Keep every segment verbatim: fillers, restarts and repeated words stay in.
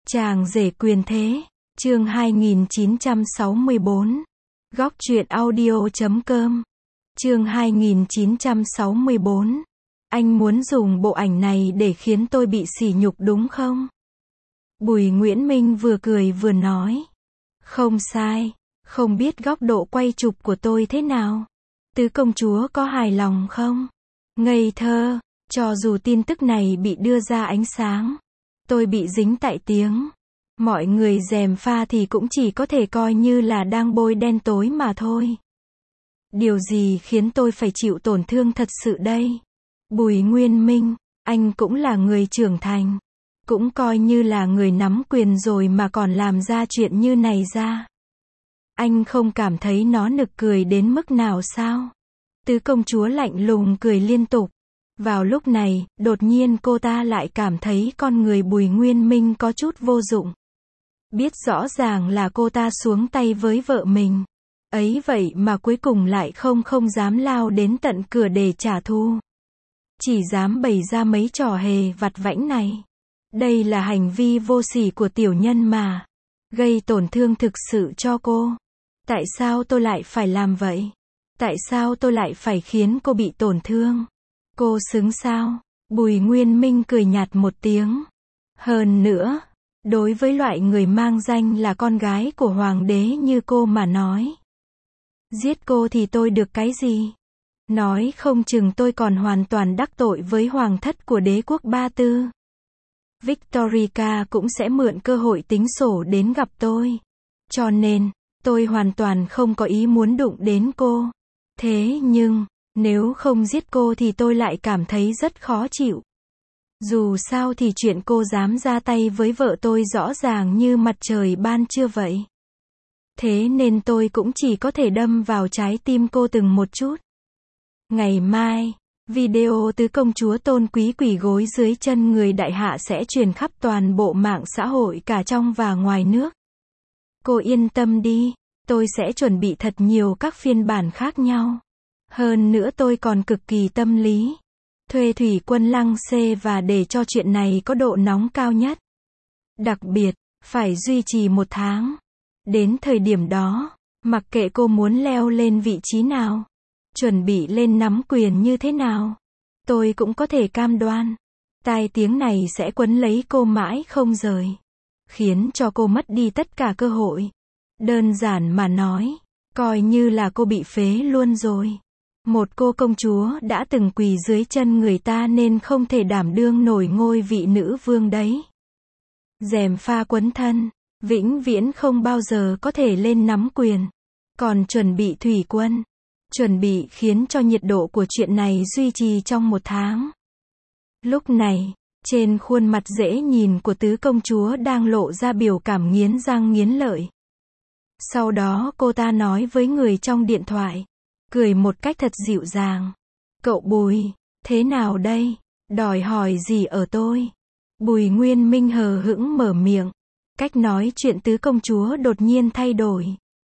Chàng rể quyền thế, chương hai nghìn chín trăm sáu mươi bốn. Góc truyện audio chấm com. Chương hai nghìn chín trăm sáu mươi bốn. Anh muốn dùng bộ ảnh này để khiến tôi bị sỉ nhục đúng không? Bùi Nguyễn Minh vừa cười vừa nói. Không sai, không biết góc độ quay chụp của tôi thế nào? Tứ công chúa có hài lòng không? Ngây thơ, cho dù tin tức này bị đưa ra ánh sáng, tôi bị dính tại tiếng. Mọi người gièm pha thì cũng chỉ có thể coi như là đang bôi đen tối mà thôi. Điều gì khiến tôi phải chịu tổn thương thật sự đây? Bùi Nguyên Minh, anh cũng là người trưởng thành. Cũng coi như là người nắm quyền rồi mà còn làm ra chuyện như này ra. Anh không cảm thấy nó nực cười đến mức nào sao? Tứ công chúa lạnh lùng cười liên tục. Vào lúc này, đột nhiên cô ta lại cảm thấy con người Bùi Nguyên Minh có chút vô dụng. Biết rõ ràng là cô ta xuống tay với vợ mình. Ấy vậy mà cuối cùng lại không không dám lao đến tận cửa để trả thù. Chỉ dám bày ra mấy trò hề vặt vãnh này. Đây là hành vi vô sỉ của tiểu nhân mà. Gây tổn thương thực sự cho cô. Tại sao tôi lại phải làm vậy? Tại sao tôi lại phải khiến cô bị tổn thương? Cô xứng sao? Bùi Nguyên Minh cười nhạt một tiếng. Hơn nữa, đối với loại người mang danh là con gái của hoàng đế như cô mà nói. Giết cô thì tôi được cái gì? Nói không chừng tôi còn hoàn toàn đắc tội với hoàng thất của đế quốc Ba Tư. Victorica cũng sẽ mượn cơ hội tính sổ đến gặp tôi. Cho nên, tôi hoàn toàn không có ý muốn đụng đến cô. Thế nhưng, nếu không giết cô thì tôi lại cảm thấy rất khó chịu. Dù sao thì chuyện cô dám ra tay với vợ tôi rõ ràng như mặt trời ban trưa vậy. Thế nên tôi cũng chỉ có thể đâm vào trái tim cô từng một chút. Ngày mai, video tứ công chúa tôn quý quỳ gối dưới chân người đại hạ sẽ truyền khắp toàn bộ mạng xã hội cả trong và ngoài nước. Cô yên tâm đi, tôi sẽ chuẩn bị thật nhiều các phiên bản khác nhau. Hơn nữa tôi còn cực kỳ tâm lý. Thuê thủy quân lăng xê và để cho chuyện này có độ nóng cao nhất. Đặc biệt, phải duy trì một tháng. Đến thời điểm đó, mặc kệ cô muốn leo lên vị trí nào, chuẩn bị lên nắm quyền như thế nào, tôi cũng có thể cam đoan. Tai tiếng này sẽ quấn lấy cô mãi không rời. Khiến cho cô mất đi tất cả cơ hội. Đơn giản mà nói, coi như là cô bị phế luôn rồi. Một cô công chúa đã từng quỳ dưới chân người ta nên không thể đảm đương nổi ngôi vị nữ vương đấy. Gièm pha quấn thân, vĩnh viễn không bao giờ có thể lên nắm quyền. Còn chuẩn bị thủy quân, chuẩn bị khiến cho nhiệt độ của chuyện này duy trì trong một tháng. Lúc này, trên khuôn mặt dễ nhìn của tứ công chúa đang lộ ra biểu cảm nghiến răng nghiến lợi. Sau đó cô ta nói với người trong điện thoại, cười một cách thật dịu dàng. Cậu Bùi, thế nào đây? Đòi hỏi gì ở tôi? Bùi Nguyên Minh hờ hững mở miệng. Cách nói chuyện tứ công chúa đột nhiên thay đổi.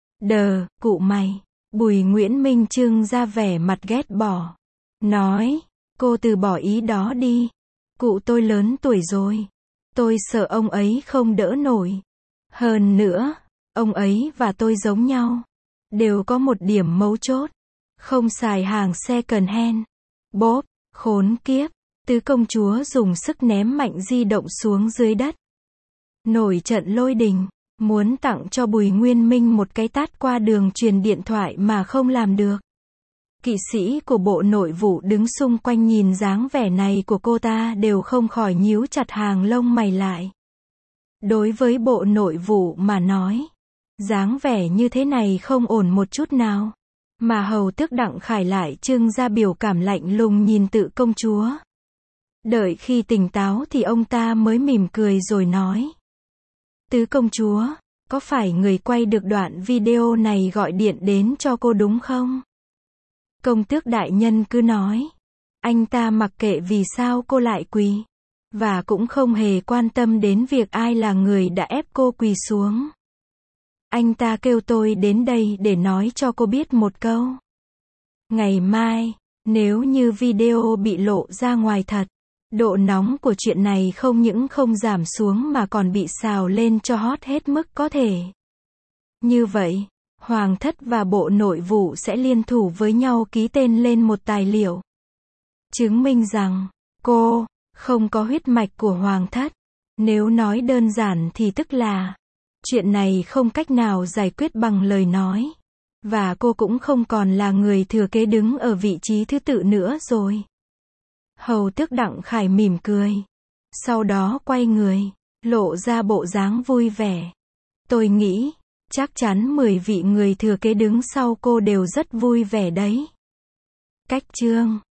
Đờ, cụ mày. Bùi Nguyễn Minh trưng ra vẻ mặt ghét bỏ. Nói, cô từ bỏ ý đó đi. Cụ tôi lớn tuổi rồi. Tôi sợ ông ấy không đỡ nổi. Hơn nữa, ông ấy và tôi giống nhau. Đều có một điểm mấu chốt. Không xài hàng second hand. Bốp, khốn kiếp. Tứ công chúa dùng sức ném mạnh di động xuống dưới đất. Nổi trận lôi đình. Muốn tặng cho Bùi Nguyên Minh một cái tát qua đường truyền điện thoại mà không làm được. Kỵ sĩ của bộ nội vụ đứng xung quanh nhìn dáng vẻ này của cô ta đều không khỏi nhíu chặt hàng lông mày lại. Đối với bộ nội vụ mà nói, dáng vẻ như thế này không ổn một chút nào. Mà hầu tước Đặng Khải lại trưng ra biểu cảm lạnh lùng nhìn Tứ công chúa. Đợi khi tỉnh táo thì ông ta mới mỉm cười rồi nói. Tứ công chúa, có phải người quay được đoạn video này gọi điện đến cho cô đúng không? Công tước đại nhân cứ nói. Anh ta mặc kệ vì sao cô lại quỳ. Và cũng không hề quan tâm đến việc ai là người đã ép cô quỳ xuống. Anh ta kêu tôi đến đây để nói cho cô biết một câu. Ngày mai, nếu như video bị lộ ra ngoài thật, Độ nóng của chuyện này không những không giảm xuống mà còn bị xào lên cho hot hết mức có thể. Như vậy, Hoàng thất và Bộ Nội vụ sẽ liên thủ với nhau ký tên lên một tài liệu, chứng minh rằng, cô, không có huyết mạch của Hoàng thất. Nếu nói đơn giản thì tức là, chuyện này không cách nào giải quyết bằng lời nói. Và cô cũng không còn là người thừa kế đứng ở vị trí thứ tự nữa rồi. Hầu tước Đặng Khải mỉm cười. Sau đó quay người, lộ ra bộ dáng vui vẻ. Tôi nghĩ, chắc chắn mười vị người thừa kế đứng sau cô đều rất vui vẻ đấy. Cách chương